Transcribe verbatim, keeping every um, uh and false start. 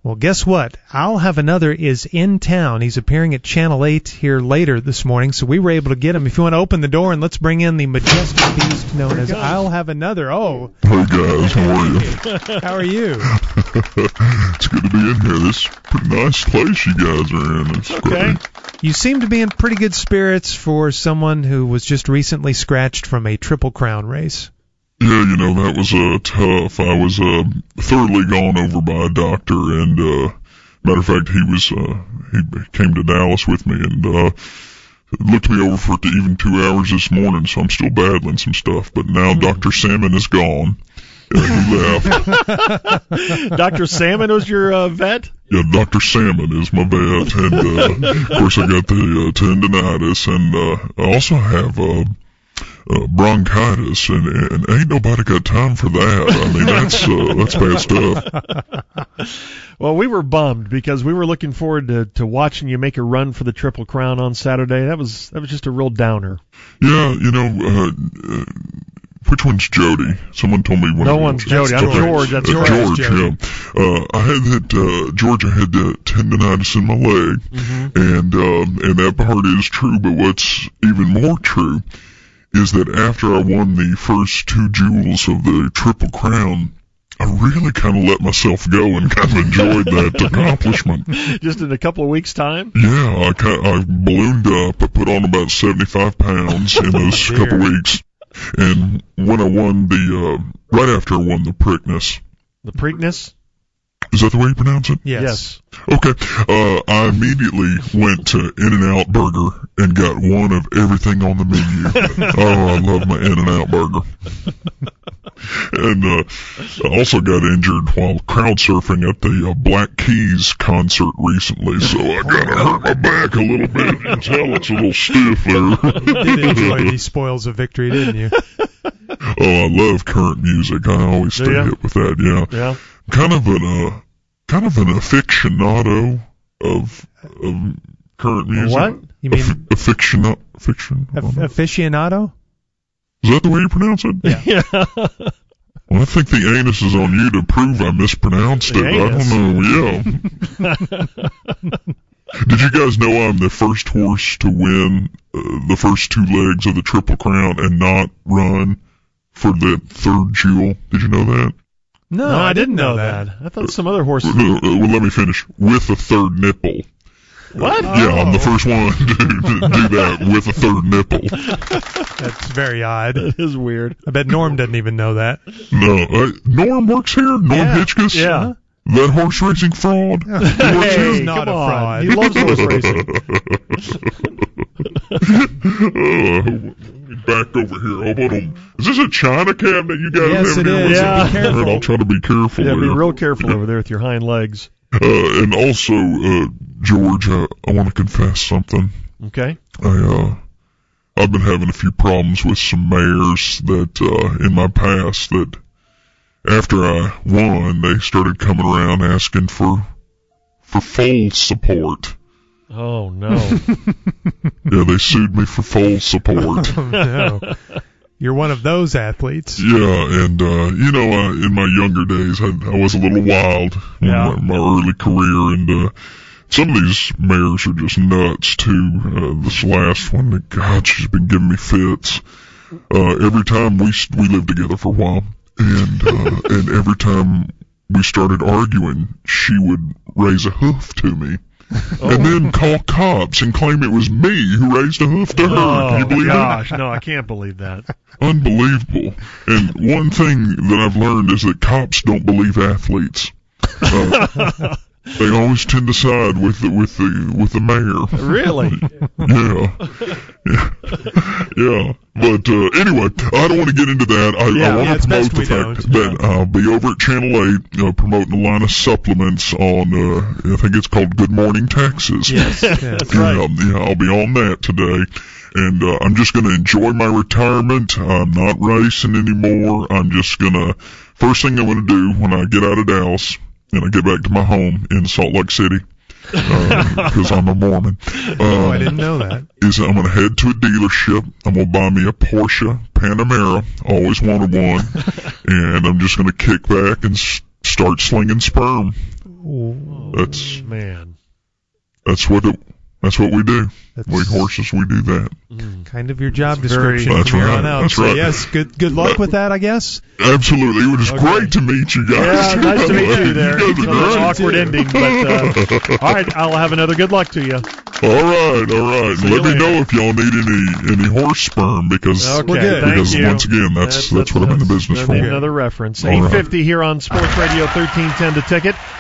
Well, guess what? I'll Have Another is in town. He's appearing at Channel eight here later this morning, so we were able to get him. If you want to open the door and let's bring in the majestic beast known as I'll Have Another. Oh. Hey, guys. How are you? How are you? It's good to be in here. This is a pretty nice place you guys are in. It's okay. Great. You seem to be in pretty good spirits for someone who was just recently scratched from a Triple Crown race. Yeah, you know, that was uh, tough. I was uh, thoroughly gone over by a doctor, and uh, matter of fact, he was uh, he came to Dallas with me and uh, looked me over for even two hours this morning, so I'm still battling some stuff. But now Doctor Salmon is gone. Yeah, he left. Doctor Salmon was your uh, vet? Yeah, Doctor Salmon is my vet, and uh, of course I got the uh, tendonitis, and uh, I also have uh, uh, bronchitis, and, and ain't nobody got time for that. I mean, that's uh, that's bad stuff. Well, we were bummed because we were looking forward to, to watching you make a run for the Triple Crown on Saturday. That was that was just a real downer. Yeah, you know. Uh, uh, Which one's Jody? Someone told me one. No one's Jody. I'm George. That's uh, George. George, Jody. yeah. Uh, I had that, uh, George, I had uh, tendonitis in my leg, mm-hmm. and, um, and that part is true, but what's even more true is that after I won the first two jewels of the Triple Crown, I really kind of let myself go and kind of enjoyed that accomplishment. Just in a couple of weeks' time? Yeah, I, kind of, I ballooned up. I put on about seventy-five pounds in those oh, couple weeks. And when I won the, uh, right after I won the Preakness. The Preakness? Is that the way you pronounce it? Yes. Okay. Uh, I immediately went to In-N-Out Burger and got one of everything on the menu. Oh, I love my In-N-Out Burger. And, uh, I also got injured while crowd surfing at the uh, Black Keys concert recently, so I gotta hurt my back a little bit. You can tell it's a little stiff there. You did enjoy these spoils of victory, didn't you? Oh, I love current music. I always stay hip with that, yeah. Yeah. Kind of an, uh, kind of an aficionado of, of current music. What? You mean? A, aficionado? Fiction? Af- aficionado? Is that the way you pronounce it? Yeah. Well, I think the anus is on you to prove I mispronounced the it. Anus. I don't know. Yeah. Did you guys know I'm the first horse to win uh, the first two legs of the Triple Crown and not run for the third jewel? Did you know that? No, no I, I didn't know that. that. I thought some other horses. Uh, uh, well, let me finish. With a third nipple. What? Uh, yeah, I'm the first one to, to do that with a third nipple. That's very odd. That is weird. I bet Norm doesn't even know that. No, uh, Norm works here. Norm yeah. Hitchkus. Yeah. That horse racing fraud. Hey, He's not come a on. fraud. He loves horse racing. uh, back over here. How about him? Is this a china cabinet you guys yes, have it here? is. Yeah. Be careful. Right, I'll try to be careful. Yeah, be there. real careful over there with your hind legs. Uh, and also, uh, George, uh, I want to confess something. Okay. I, uh, I've been having a few problems with some mayors that, uh, in my past that after I won, they started coming around asking for, for foal support. Oh, no. Yeah, they sued me for foal support. Oh, no. You're one of those athletes. Yeah, and, uh, you know, uh, in my younger days, I, I was a little wild in Yeah. my, my early career, and, uh, some of these mayors are just nuts, too. Uh, this last one, God, she's been giving me fits. Uh, every time we, we lived together for a while, and, uh, and every time we started arguing, she would raise a hoof to me. Oh. And then call cops and claim it was me who raised a hoof to her. Oh, Can you believe gosh, that? no, I can't believe that. Unbelievable. And one thing that I've learned is that cops don't believe athletes. Uh, they always tend to side with the with the with the mayor. Really? Yeah. Yeah. Yeah. But uh, anyway, I don't want to get into that. I, Yeah, I want yeah, to it's promote best the we fact don't. that I'll be over at Channel eight uh, promoting a line of supplements on, uh, I think it's called Good Morning Texas. Yes, yes. That's right. Yeah, yeah, I'll be on that today. And uh, I'm just going to enjoy my retirement. I'm not racing anymore. I'm just going to, first thing I'm going to do when I get out of Dallas and I get back to my home in Salt Lake City, because uh, I'm a Mormon. Um, Oh, I didn't know that. Is I'm going to head to a dealership. I'm going to buy me a Porsche Panamera. Always wanted one. And I'm just going to kick back and s- start slinging sperm. That's man. That's what it, that's what we do. That's we horses, we do that. kind of your job That's very- description That's from here right. on out. That's so right. yes, good good luck with that, I guess. Absolutely. It was Okay. great to meet you guys. Yeah, nice to meet you there. You guys So are much great. awkward ending, but uh, all right, I'll have another good luck to you. All right, all right. See you Let me later. know if y'all need any any horse sperm because Okay, We're good. thank because you. once again that's that's, what I'm in the business I for. need another reference. All right. eight fifty here on Sports Radio thirteen ten The Ticket.